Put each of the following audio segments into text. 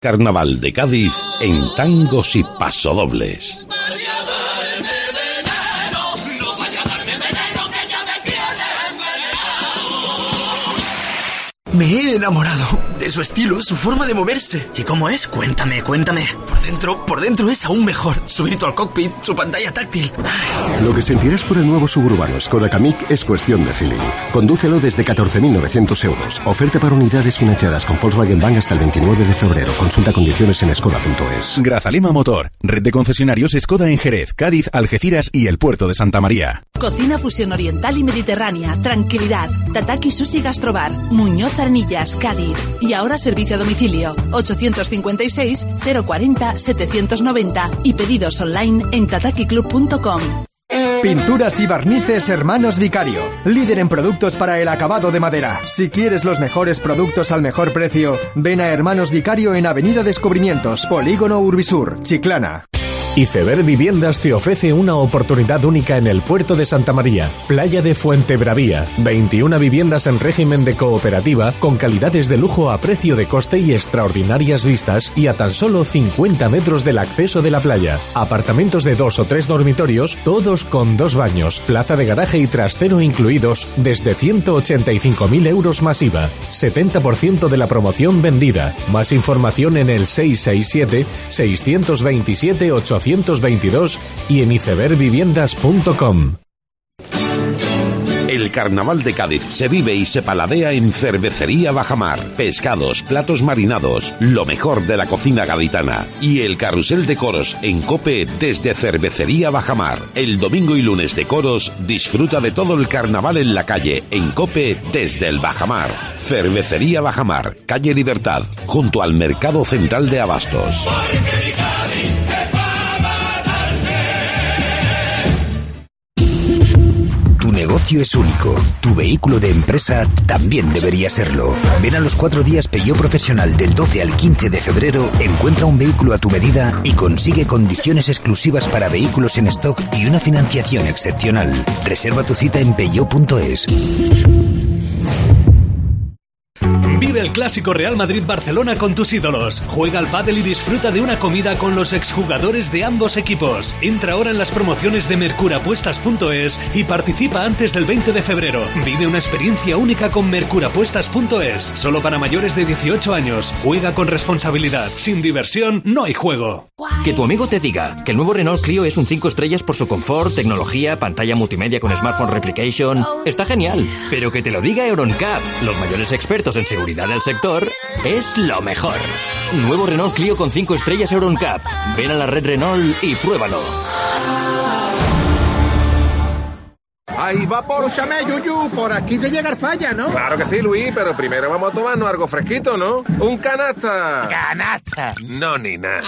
Carnaval de Cádiz en tangos y pasodobles. Me he enamorado de su estilo, su forma de moverse. ¿Y cómo es? Cuéntame. Por dentro es aún mejor. Su virtual cockpit, su pantalla táctil. Lo que sentirás por el nuevo suburbano Skoda Kamiq es cuestión de feeling. Condúcelo desde 14.900 euros. Oferta para unidades financiadas con Volkswagen Bank hasta el 29 de febrero. Consulta condiciones en skoda.es. Grazalema Motor. Red de concesionarios Skoda en Jerez, Cádiz, Algeciras y el puerto de Santa María. Cocina fusión oriental y mediterránea. Tranquilidad. Tataki Sushi Gastrobar. Muñoz Arnillas, Cádiz. Y ahora servicio a domicilio. 856 040 790 y pedidos online en tatakiclub.com. Pinturas y barnices Hermanos Vicario, líder en productos para el acabado de madera. Si quieres los mejores productos al mejor precio, ven a Hermanos Vicario en Avenida Descubrimientos, Polígono Urbisur, Chiclana. Iceberg Viviendas te ofrece una oportunidad única en el puerto de Santa María, playa de Fuentebravía. 21 viviendas en régimen de cooperativa con calidades de lujo a precio de coste y extraordinarias vistas y a tan solo 50 metros del acceso de la playa. Apartamentos de 2 o 3 dormitorios, todos con 2 baños, plaza de garaje y trastero incluidos, desde 185.000 euros más IVA. 70% de la promoción vendida. Más información en el 667-627-822 y en icebergviviendas.com. El Carnaval de Cádiz se vive y se paladea en Cervecería Bajamar. Pescados, platos marinados, lo mejor de la cocina gaditana. Y el carrusel de coros en COPE desde Cervecería Bajamar. El domingo y lunes de coros, disfruta de todo el carnaval en la calle, en COPE desde el Bajamar. Cervecería Bajamar, calle Libertad, junto al Mercado Central de Abastos. Tu negocio es único. Tu vehículo de empresa también debería serlo. Ven a los 4 días Peugeot Profesional del 12 al 15 de febrero, encuentra un vehículo a tu medida y consigue condiciones exclusivas para vehículos en stock y una financiación excepcional. Reserva tu cita en peugeot.es. Vive el clásico Real Madrid-Barcelona con tus ídolos. Juega al pádel y disfruta de una comida con los exjugadores de ambos equipos. Entra ahora en las promociones de mercurapuestas.es y participa antes del 20 de febrero. Vive una experiencia única con mercurapuestas.es. Solo para mayores de 18 años. Juega con responsabilidad. Sin diversión no hay juego. Que tu amigo te diga que el nuevo Renault Clio es un 5 estrellas por su confort, tecnología, pantalla multimedia con Smartphone Replication. Está genial. Pero que te lo diga Euroncap, los mayores expertos en seguridad del sector, es lo mejor. Nuevo Renault Clio con 5 estrellas Euroncap. Ven a la red Renault y pruébalo. Ahí va Porsche Yuyu, por aquí te llega el falla, ¿no? Claro que sí, Luis, pero primero vamos a tomarnos algo fresquito, ¿no? ¡Un canasta! ¡Canasta! No, ni nada.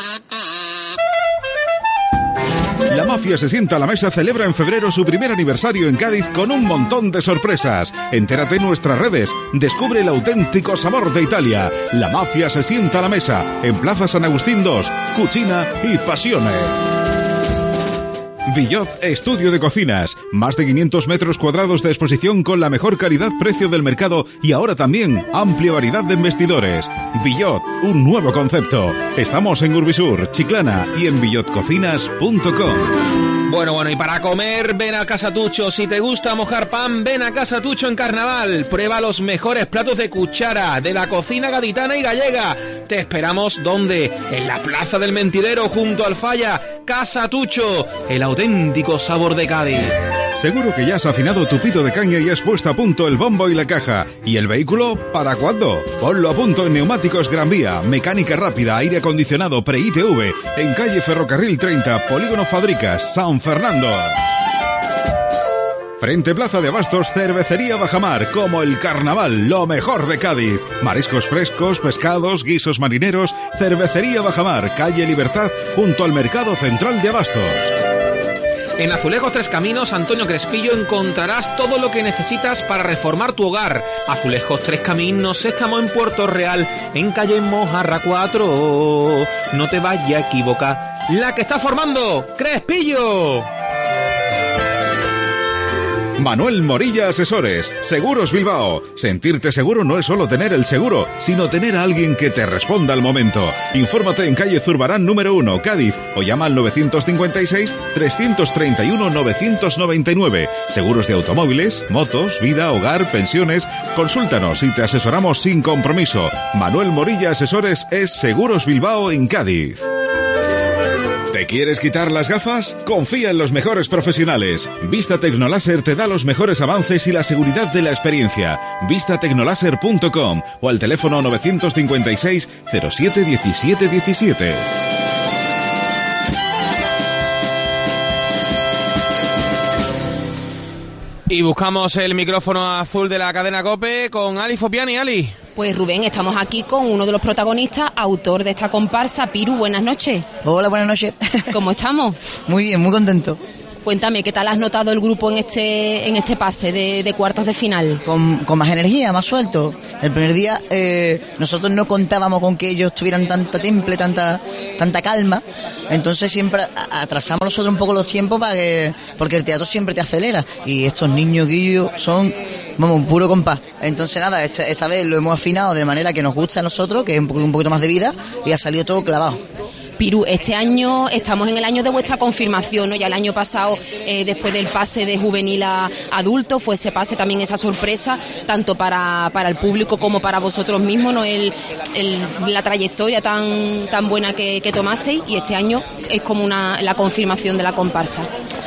La Mafia se sienta a la mesa celebra en febrero su primer aniversario en Cádiz con un montón de sorpresas. Entérate en nuestras redes. Descubre el auténtico sabor de Italia. La Mafia se sienta a la mesa en Plaza San Agustín 2, Cucina y Pasiones. Villot Estudio de Cocinas. Más de 500 metros cuadrados de exposición con la mejor calidad-precio del mercado y ahora también amplia variedad de vestidores. Villot, un nuevo concepto. Estamos en Urbisur, Chiclana y en villotcocinas.com. Bueno, y para comer, ven a Casa Tucho. Si te gusta mojar pan, ven a Casa Tucho en Carnaval. Prueba los mejores platos de cuchara de la cocina gaditana y gallega. Te esperamos, ¿dónde? En la Plaza del Mentidero, junto al Falla. Casa Tucho, el auténtico sabor de Cádiz. Seguro que ya has afinado tu pito de caña y has puesto a punto el bombo y la caja. ¿Y el vehículo? ¿Para cuándo? Ponlo a punto en Neumáticos Gran Vía. Mecánica rápida, aire acondicionado, pre-ITV. En calle Ferrocarril 30, Polígono Fábricas, San Fernando. Frente Plaza de Abastos, Cervecería Bajamar, como el carnaval, lo mejor de Cádiz. Mariscos frescos, pescados, guisos marineros. Cervecería Bajamar, calle Libertad, junto al Mercado Central de Abastos. En Azulejos Tres Caminos, Antonio Crespillo, encontrarás todo lo que necesitas para reformar tu hogar. Azulejos Tres Caminos, estamos en Puerto Real, en calle Mojarra 4. No te vayas a equivocar. La que está formando, Crespillo. Manuel Morilla Asesores, Seguros Bilbao. Sentirte seguro no es solo tener el seguro, sino tener a alguien que te responda al momento. Infórmate en calle Zurbarán número 1, Cádiz, o llama al 956-331-999. Seguros de automóviles, motos, vida, hogar, pensiones. Consúltanos y te asesoramos sin compromiso. Manuel Morilla Asesores es Seguros Bilbao en Cádiz. ¿Te quieres quitar las gafas? Confía en los mejores profesionales. Vista Tecnoláser te da los mejores avances y la seguridad de la experiencia. Vistatecnoláser.com o al teléfono 956 07 17 17. Y buscamos el micrófono azul de la cadena COPE con Ali Fopiani. Ali. Pues Rubén, estamos aquí con uno de los protagonistas, autor de esta comparsa, Piru. Buenas noches. Hola, buenas noches. ¿Cómo estamos? Muy bien, muy contento. Cuéntame, ¿qué tal has notado el grupo en este pase de cuartos de final? Con más energía, más suelto. El primer día nosotros no contábamos con que ellos tuvieran tanta temple, tanta calma. Entonces siempre atrasamos nosotros un poco los tiempos porque el teatro siempre te acelera. Y estos niños guillos son, un puro compás. Entonces nada, esta vez lo hemos afinado de manera que nos gusta a nosotros, que es un poquito más de vida, y ha salido todo clavado. Piru, este año estamos en el año de vuestra confirmación, ¿no? Ya el año pasado, después del pase de juvenil a adulto, fue ese pase también, esa sorpresa, tanto para el público como para vosotros mismos, ¿no? La trayectoria tan buena que tomasteis, y este año es como la confirmación de la comparsa.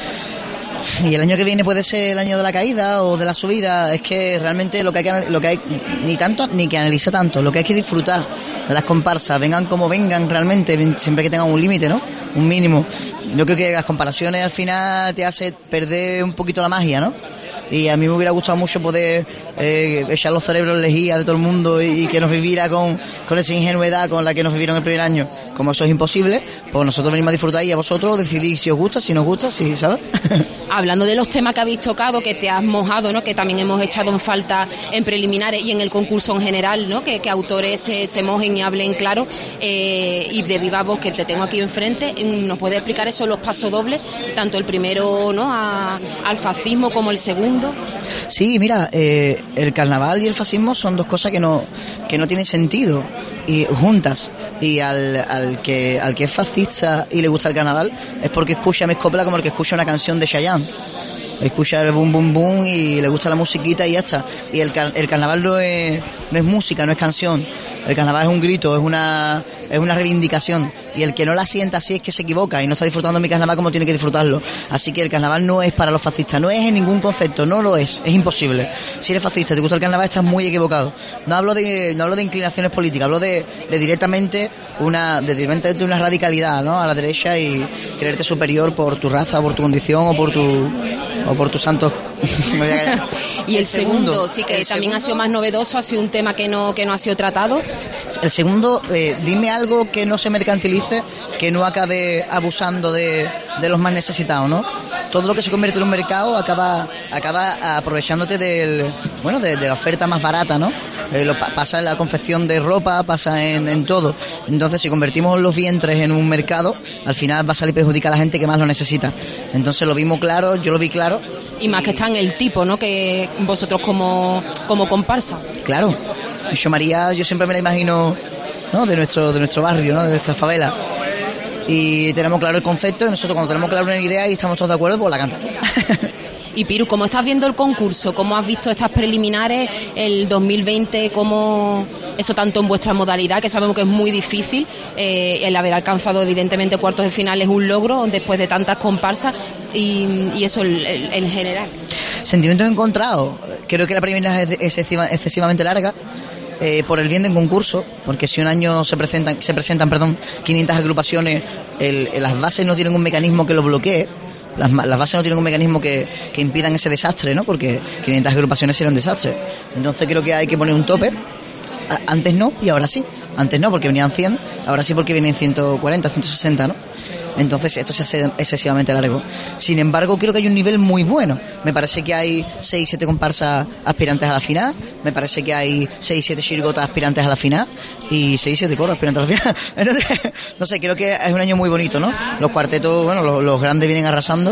Y el año que viene puede ser el año de la caída o de la subida. Es que realmente lo que hay ni que analizar tanto, lo que hay que disfrutar de las comparsas, vengan como vengan realmente, siempre que tengan un límite, ¿no? Un mínimo. Yo creo que las comparaciones al final te hace perder un poquito la magia, ¿no? Y a mí me hubiera gustado mucho poder echar los cerebros lejía de todo el mundo y que nos viviera con esa ingenuidad con la que nos vivieron el primer año. Como eso es imposible, pues nosotros venimos a disfrutar y a vosotros decidís si os gusta, si nos gusta, si, ¿sabes? Hablando de los temas que habéis tocado, que te has mojado, ¿no? Que también hemos echado en falta en preliminares y en el concurso en general, ¿no? Que autores se mojen y hablen claro, y de viva voz, que te tengo aquí enfrente. ¿Nos puedes explicar eso, los pasodobles, tanto el primero, ¿no? Al fascismo como el segundo? Sí, mira, el carnaval y el fascismo son dos cosas que no tienen sentido y juntas. Y al que es fascista y le gusta el carnaval es porque escucha Miss Coppola como el que escucha una canción de Chayanne. Escucha el boom boom boom y le gusta la musiquita y ya está. Y el carnaval no es música, no es canción. El carnaval es un grito, es una reivindicación. Y el que no la sienta así es que se equivoca y no está disfrutando mi carnaval como tiene que disfrutarlo. Así que el carnaval no es para los fascistas, no es en ningún concepto, no lo es imposible. Si eres fascista, te gusta el carnaval, estás muy equivocado. No hablo de inclinaciones políticas, hablo de directamente una radicalidad, ¿no? A la derecha, y creerte superior por tu raza, por tu condición o por tus santos. Y el segundo, sí, que también ha sido más novedoso, ha sido un tema que no ha sido tratado. El segundo, dime algo que no se mercantilice, que no acabe abusando de los más necesitados, ¿no? Todo lo que se convierte en un mercado acaba aprovechándote de la oferta más barata, ¿no? Pasa en la confección de ropa, pasa en todo. Entonces, si convertimos los vientres en un mercado, al final va a salir perjudicar a la gente que más lo necesita. Entonces lo vimos claro, yo lo vi claro. Y más que está en el tipo, ¿no? Que vosotros como comparsa. Claro. Yo María, yo siempre me la imagino, ¿no? De nuestro barrio, ¿no? De nuestra favela. Y tenemos claro el concepto, y nosotros cuando tenemos claro una idea y estamos todos de acuerdo, pues la cantamos. Y Piru, ¿cómo estás viendo el concurso? ¿Cómo has visto estas preliminares, el 2020? ¿Cómo eso, tanto en vuestra modalidad, que sabemos que es muy difícil, el haber alcanzado evidentemente cuartos de final es un logro después de tantas comparsas, y eso en general? Sentimientos encontrados. Creo que la preliminar es excesivamente larga. Por el bien del concurso, porque si un año se presentan 500 agrupaciones, las bases no tienen un mecanismo que los bloquee. Las bases no tienen un mecanismo que impidan ese desastre, ¿no? Porque 500 agrupaciones serían un desastre. Entonces creo que hay que poner un tope. Antes no, y ahora sí. Antes no, porque venían 100, ahora sí porque vienen 140, 160, ¿no? Entonces esto se hace excesivamente largo. Sin embargo, creo que hay un nivel muy bueno. Me parece que hay 6-7 comparsas aspirantes a la final. Me parece que hay 6-7 chirigotas aspirantes a la final. Y 6-7 coros aspirantes a la final. Entonces, no sé, creo que es un año muy bonito, ¿no? Los cuartetos, bueno, los grandes vienen arrasando.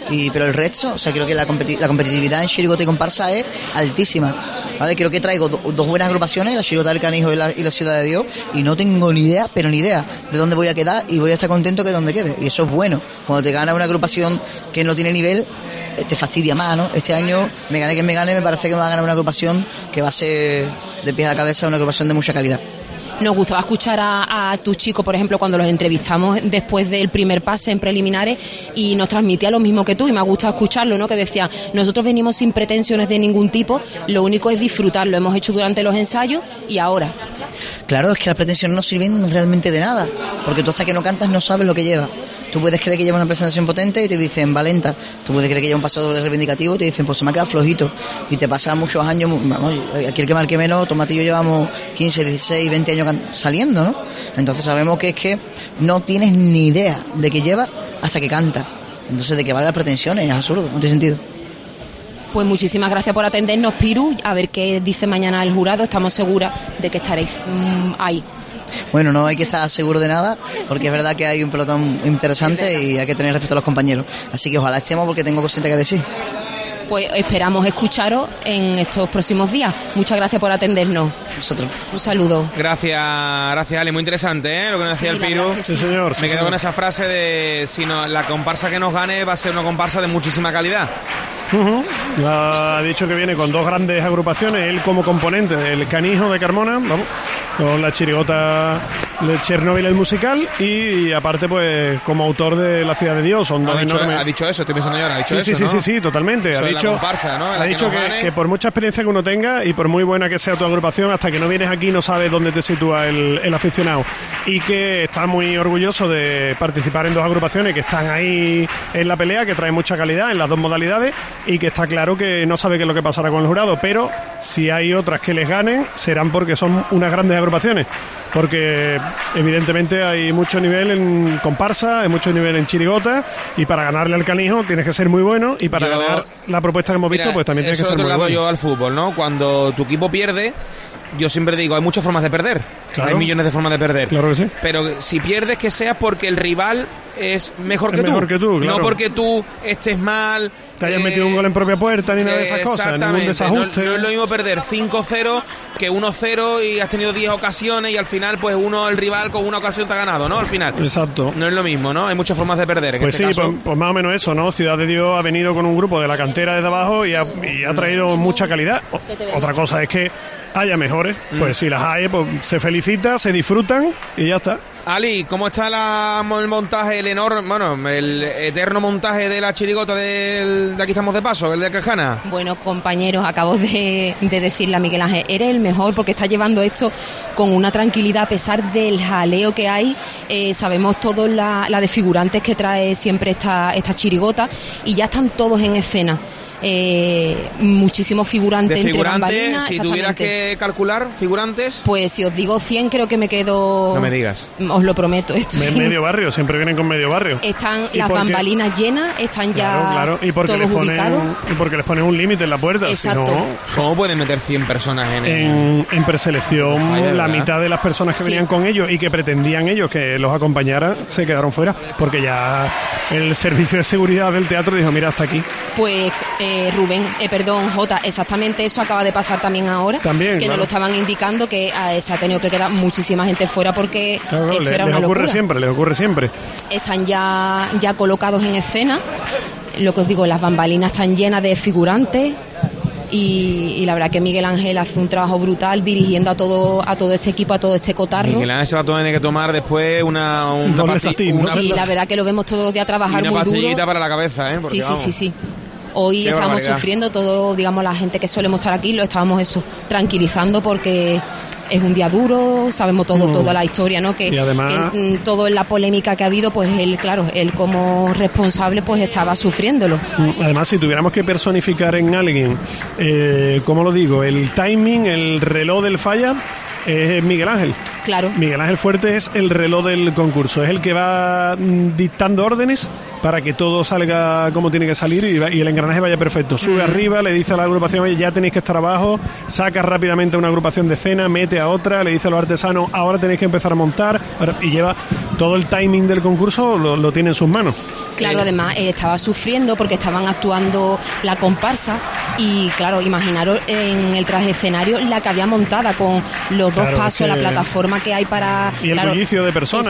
Pero el resto, o sea, creo que la competitividad en chirigota y comparsa es altísima, ¿vale? Creo que traigo dos buenas agrupaciones, la Chirigota del Canijo y la Ciudad de Dios, y no tengo ni idea de dónde voy a quedar, y voy a estar contento que donde quede, y eso es bueno. Cuando te gana una agrupación que no tiene nivel, te fastidia más, ¿no? Este año, me gane, me parece que me va a ganar una agrupación que va a ser de pies a cabeza una agrupación de mucha calidad. Nos gustaba escuchar a tus chicos, por ejemplo, cuando los entrevistamos después del primer pase en preliminares, y nos transmitía lo mismo que tú, y me ha gustado escucharlo, ¿no? Que decía, nosotros venimos sin pretensiones de ningún tipo, lo único es disfrutar, lo hemos hecho durante los ensayos y ahora. Claro, es que las pretensiones no sirven realmente de nada, porque tú hasta que no cantas no sabes lo que lleva. Tú puedes creer que lleva una presentación potente y te dicen valenta. Tú puedes creer que lleva un paso doble reivindicativo y te dicen pues se me ha quedado flojito. Y te pasa muchos años, vamos, aquí el que marque menos, Tomás y yo llevamos 15, 16, 20 años saliendo, ¿no? Entonces sabemos que es que no tienes ni idea de qué lleva hasta que canta. Entonces de qué vale las pretensiones, es absurdo, no tiene sentido. Pues muchísimas gracias por atendernos, Piru. A ver qué dice mañana el jurado. Estamos seguras de que estaréis ahí. Bueno, no hay que estar seguro de nada, porque es verdad que hay un pelotón interesante y hay que tener respeto a los compañeros. Así que ojalá estemos, porque tengo cositas que decir. Pues esperamos escucharos en estos próximos días. Muchas gracias por atendernos. Nosotros. Un saludo. Gracias, Ale. Muy interesante, lo que nos decía el Piru. Sí, señor. Me quedo con esa frase de si no, la comparsa que nos gane va a ser una comparsa de muchísima calidad. Ha dicho que viene con dos grandes agrupaciones, él como componente del Canijo de Carmona, vamos, con la Chirigota de Chernobyl el musical, y aparte pues como autor de La Ciudad de Dios. Son dos enormes. Ha dicho eso, estoy pensando yo ahora. Ha dicho sí, eso, ¿no? sí, totalmente. Eso ha dicho, comparsa, ¿no? ha dicho que por mucha experiencia que uno tenga y por muy buena que sea tu agrupación, hasta que no vienes aquí no sabes dónde te sitúa el aficionado, y que está muy orgulloso de participar en dos agrupaciones que están ahí en la pelea, que traen mucha calidad en las dos modalidades, y que está claro que no sabe qué es lo que pasará con el jurado, pero si hay otras que les ganen serán porque son unas grandes agrupaciones, porque evidentemente hay mucho nivel en comparsa, hay mucho nivel en chirigota, y para ganarle al Canijo tienes que ser muy bueno, y para ganar la propuesta que hemos visto pues también tienes que ser muy bueno. Yo al fútbol, ¿no? Cuando tu equipo pierde, yo siempre digo, hay muchas formas de perder. Claro. Hay millones de formas de perder. Claro que sí. Pero si pierdes, que sea porque el rival es mejor que tú. Claro. No porque tú estés mal, te hayas metido un gol en propia puerta ni nada de esas cosas, ningún desajuste. No es lo mismo perder 5-0 que 1-0 y has tenido 10 ocasiones y al final pues el rival con una ocasión te ha ganado, ¿no? Al final. Exacto. No es lo mismo, ¿no? Hay muchas formas de perder. Pues sí, pues más o menos eso, ¿no? Ciudad de Dios ha venido con un grupo de la cantera desde abajo y ha traído mucha calidad. Otra cosa es que haya mejores, pues si las hay, pues se felicita, se disfrutan y ya está. Ali, ¿cómo está el montaje, el eterno montaje de la chirigota de Aquí estamos de paso, el de Cajana? Bueno, compañeros, acabo de decirle a Miguel Ángel, eres el mejor porque está llevando esto con una tranquilidad a pesar del jaleo que hay. Sabemos todos la de figurantes que trae siempre esta chirigota, y ya están todos en escena. Muchísimos figurantes entre bambalinas. Si tuvieras que calcular figurantes, pues si os digo 100 creo que me quedo. No me digas. Os lo prometo. Medio barrio, siempre vienen con medio barrio. Están las bambalinas llenas, están ya claro. Y porque todos ubicados. Y porque les ponen un límite en la puerta. Exacto. Si no, ¿cómo pueden meter 100 personas en preselección? La mitad de las personas que venían con ellos y que pretendían ellos que los acompañaran se quedaron fuera, porque ya el servicio de seguridad del teatro dijo, mira, hasta aquí. Pues Jota, exactamente eso acaba de pasar también ahora, también, que nos lo estaban indicando, que se ha tenido que quedar muchísima gente fuera porque esto era una locura. Les ocurre siempre. Están ya colocados en escena, lo que os digo, las bambalinas están llenas de figurantes, y la verdad que Miguel Ángel hace un trabajo brutal dirigiendo a todo este equipo, a todo este cotarro. Miguel Ángel se va a tener que tomar después una sí, la verdad que lo vemos todos los días trabajar muy duro. Una pastillita para la cabeza, Porque, sí. Hoy estábamos sufriendo, todo, digamos, la gente que solemos estar aquí, lo estábamos tranquilizando, porque es un día duro, sabemos toda la historia, ¿no? Y además, que todo en la polémica que ha habido, pues él como responsable pues estaba sufriéndolo. Además, si tuviéramos que personificar en alguien, ¿cómo lo digo? El timing, el reloj del falla, es Miguel Ángel. Claro. Miguel Ángel Fuerte es el reloj del concurso, es el que va dictando órdenes para que todo salga como tiene que salir y el engranaje vaya perfecto. Sube arriba, le dice a la agrupación, oye, ya tenéis que estar abajo, saca rápidamente a una agrupación de escena, mete a otra, le dice a los artesanos, ahora tenéis que empezar a montar, y lleva todo el timing del concurso lo tiene en sus manos. Claro, además estaba sufriendo porque estaban actuando la comparsa y claro, imaginaros en el traje de escenario la que había montada con los dos pasos, la plataforma que hay para... Y el bullicio de personas.